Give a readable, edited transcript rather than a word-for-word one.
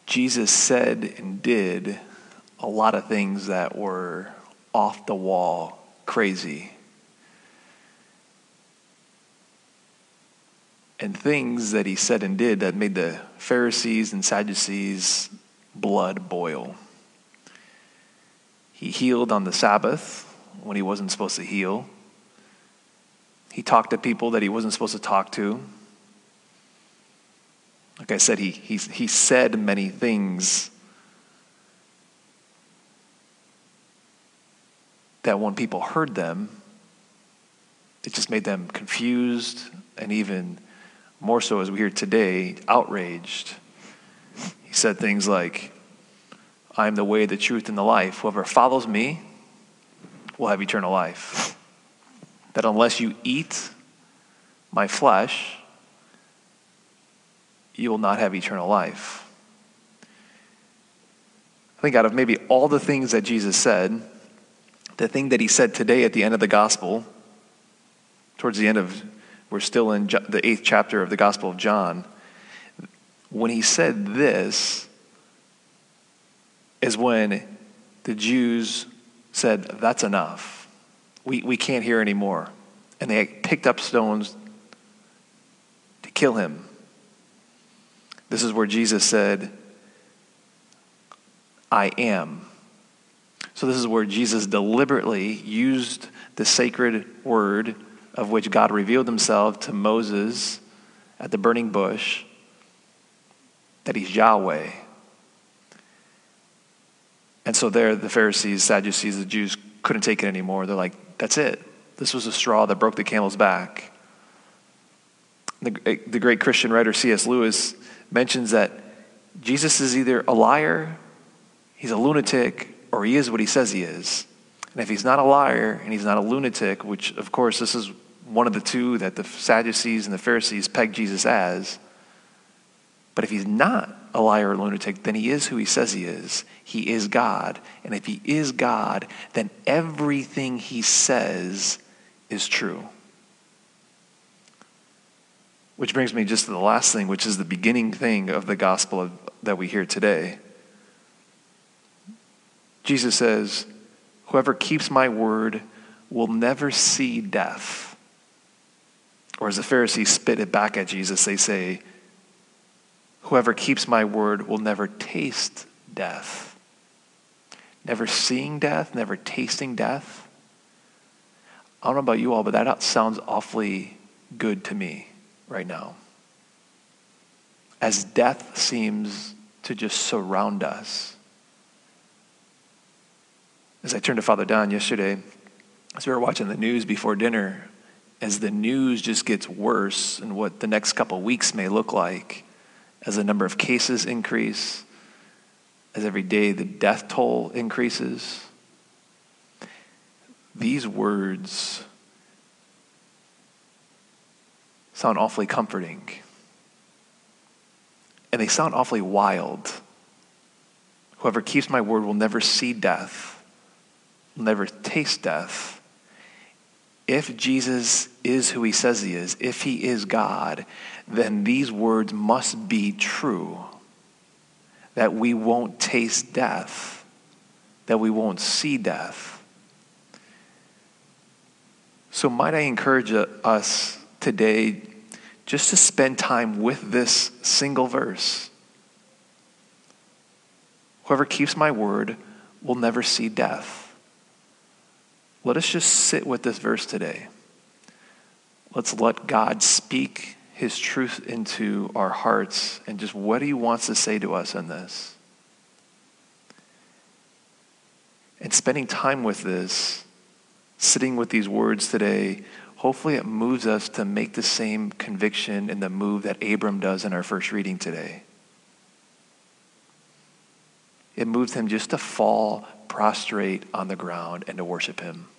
Jesus said and did a lot of things that were off the wall, crazy. And things that he said and did that made the Pharisees and Sadducees' blood boil. He healed on the Sabbath when he wasn't supposed to heal. He talked to people that he wasn't supposed to talk to. Like I said, he said many things that when people heard them, it just made them confused and even more so, as we hear today, outraged. He said things like, I am the way, the truth, and the life. Whoever follows me will have eternal life. That unless you eat my flesh, you will not have eternal life. I think out of maybe all the things that Jesus said, the thing that he said today at the end of the gospel, towards the end of, we're still in the 8th chapter of the Gospel of John, when he said this is when the Jews said, that's enough. We can't hear anymore. And they picked up stones to kill him. This is where Jesus said, I am. So this is where Jesus deliberately used the sacred word of which God revealed himself to Moses at the burning bush, that he's Yahweh. And so there, the Pharisees, Sadducees, the Jews couldn't take it anymore. They're like, that's it. This was a straw that broke the camel's back. The great Christian writer C.S. Lewis mentions that Jesus is either a liar, he's a lunatic, or he is what he says he is. And if he's not a liar and he's not a lunatic, which of course this is one of the two that the Sadducees and the Pharisees pegged Jesus as, but if he's not a liar or lunatic, then he is who he says he is. He is God. And if he is God, then everything he says is true. Which brings me just to the last thing, which is the beginning thing of the gospel that we hear today. Jesus says, whoever keeps my word will never see death. Or as the Pharisees spit it back at Jesus, they say, whoever keeps my word will never taste death. Never seeing death, never tasting death. I don't know about you all, but that sounds awfully good to me right now. As death seems to just surround us. As I turned to Father Don yesterday, as we were watching the news before dinner, as the news just gets worse and what the next couple of weeks may look like, as the number of cases increase, as every day the death toll increases, these words sound awfully comforting. And they sound awfully wild. Whoever keeps my word will never see death, will never taste death. If Jesus is who he says he is, if he is God, then these words must be true. That we won't taste death, that we won't see death. So might I encourage us today just to spend time with this single verse. Whoever keeps my word will never see death. Let us just sit with this verse today. Let's let God speak his truth into our hearts and just what he wants to say to us in this. And spending time with this, sitting with these words today, hopefully it moves us to make the same conviction in the move that Abram does in our first reading today. It moved him just to fall prostrate on the ground and to worship him.